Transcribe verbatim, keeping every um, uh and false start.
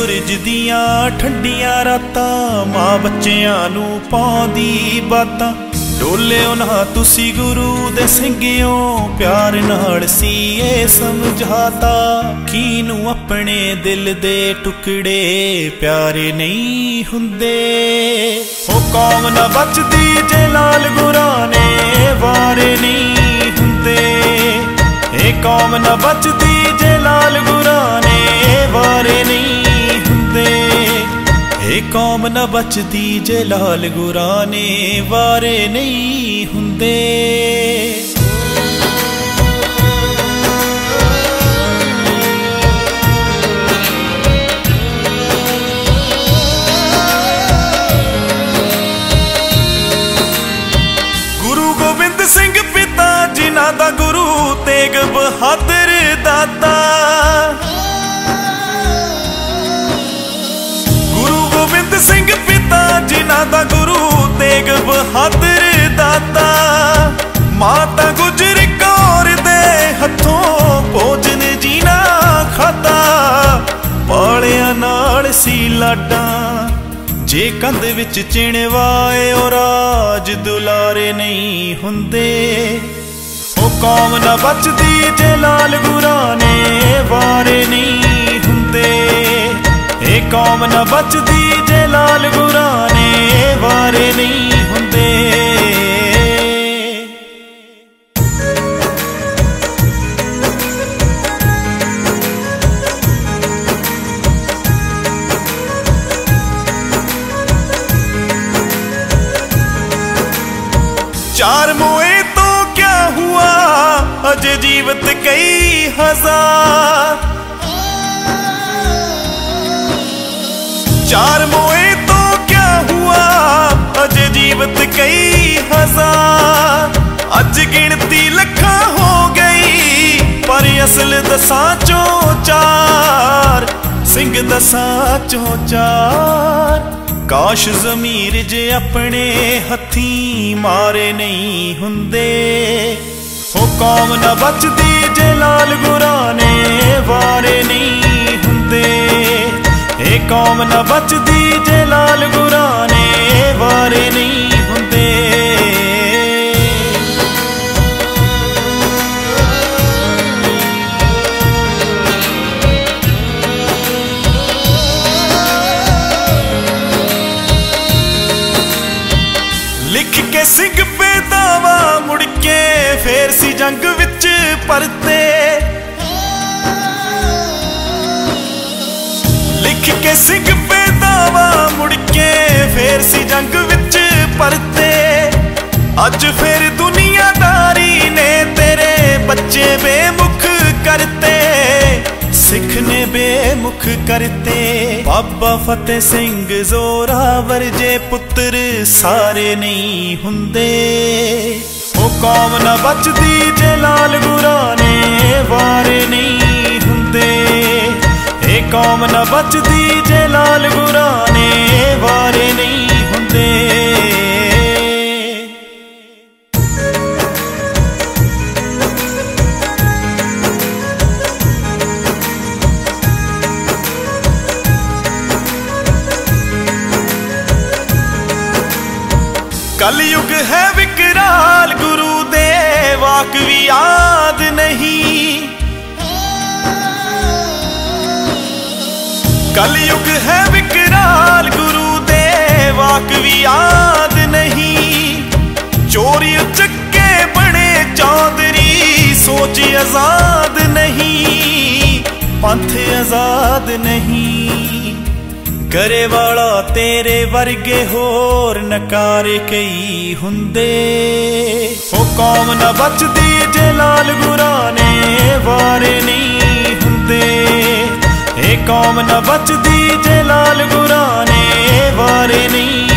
ਬੁਰਜ ਦੀਆਂ ਠੰਡੀਆਂ ਰਾਤਾਂ, ਮਾਂ ਬੱਚਿਆਂ ਨੂੰ ਪਾਉਂਦੀ ਬਾਤਾਂ। ਡੋਲੇ ਉਹਨਾਂ ਤੁਸੀਂ ਗੁਰੂ ਦੇ ਸਿੰਘਿਓ, ਪਿਆਰ ਨਾਲ ਸੀ ਇਹ ਸਮਝਾਤਾ। ਕਿਨੂੰ ਆਪਣੇ ਦਿਲ ਦੇ ਟੁਕੜੇ ਪਿਆਰੇ ਨਹੀਂ ਹੁੰਦੇ। ਉਹ ਕੌਮ ਨਾ ਬਚਦੀ ਜੇ ਲਾਲ ਗੁਰਾਂ ਨੇ ਵਾਰੇ ਨਹੀਂ ਹੁੰਦੇ। ਇਹ ਕੌਮ ਨਾ ਬਚਦੀ ਜੇ ਲਾਲ ਗੁਰਾਂ ਨੇ ਵਾਰੇ ਨਹੀਂ ਹੁੰਦੇ। ਇਹ ਕੌਮ ਨਾ ਬਚਦੀ ਜੇ ਲਾਲ ਗੁਰਾਂ ਨੇ ਵਾਰੇ ਨਹੀਂ ਹੁੰਦੇ। ਗੁਰੂ ਗੋਬਿੰਦ ਸਿੰਘ ਪਿਤਾ ਜਿਨ੍ਹਾਂ ਦਾ ਗੁਰੂ ਤੇਗ ਬਹਾਦਰ ਦਾਦਾ। ਗੁਰੂ ਗੋਬਿੰਦ ਸਿੰਘ ਪਿਤਾ ਜਿਨ੍ਹਾਂ ਦਾ ਗੁਰੂ ਤੇਗ ਬਹਾਦਰ ਦਾਦਾ। ਮਾਤਾ ਗੁਜਰ ਕੌਰ ਦੇ ਹੱਥੋਂ ਭੋਜਨ ਜੀਣਾ ਖਾਦਾ। ਪਾਲਿਆਂ ਨਾਲ ਸੀ ਲਾਡਾਂ ਜੇ ਕੰਧ ਵਿੱਚ ਚਿਣਵਾਏ, ਉਹ ਰਾਜ ਦੁਲਾਰੇ ਨਹੀਂ ਹੁੰਦੇ। ਉਹ ਕੌਮ ਨਾ ਬਚਦੀ ਜੇ ਲਾਲ ਗੁਰਾਂ ਨੇ ਵਾਰੇ ਨਹੀਂ ਹੁੰਦੇ। ਇਹ ਕੌਮ ਨਾ ਬਚਦੀ ਜੇ ਲਾਲ ਗੁਰਾਂ ਨੇ ਵਾਰੇ ਨਹੀਂ ਹੁੰਦੇ। चार मोए तो क्या हुआ अजय जीवत कई हजार। चार मोए तो क्या हुआ अजय जीवत कई हजार। अज गिनती लखा हो गई पर असल दसां चो चार। सिंह दसां चो चार। काश ज़मीर जे अपने हथीं मारे नहीं हुंदे। हो कौम ना बचदी जे लाल गुਰਾਂ ने वारे नहीं हुंदे। ए कौम ना बचदी जे लाल गुਰਾਂ ने वारे नहीं हुंदे। लिख के सिंह पे दावा मुड़ के फेर सी जंग विच परते। लिख के सिंह पे दावा मुड़ के फेर सी जंग विच परते। अज फिर दुनियादारी ने तेरे बच्चे बेमुख करते। सिख ने बेमुख करते। बाबा फतेह सिंह जोरावर जे पुत्र सारे नहीं हुंदे। ओ कौम ना बचदी जे लाल गुਰਾਂ ने वारे नहीं हुंदे। ए कौम ना बचदी जे लाल गुਰਾਂ ने वारे नहीं हुंदे। कलयुग है विकराल गुरु दे वाक भी याद नहीं। कलयुग है विकराल गुरु दे वाक भी याद नहीं। चोरी चक्के बने चौधरी सोच आजाद नहीं। पंथ आजाद नहीं। करे वाला तेरे वर्गे होर नकारे कई हुंदे। ओ कौम ना बचदी जे लाल गुਰਾਂ ने वारे नहीं हुंदे। ए कौम ना बचदी जे लाल गुਰਾਂ ने वारे नहीं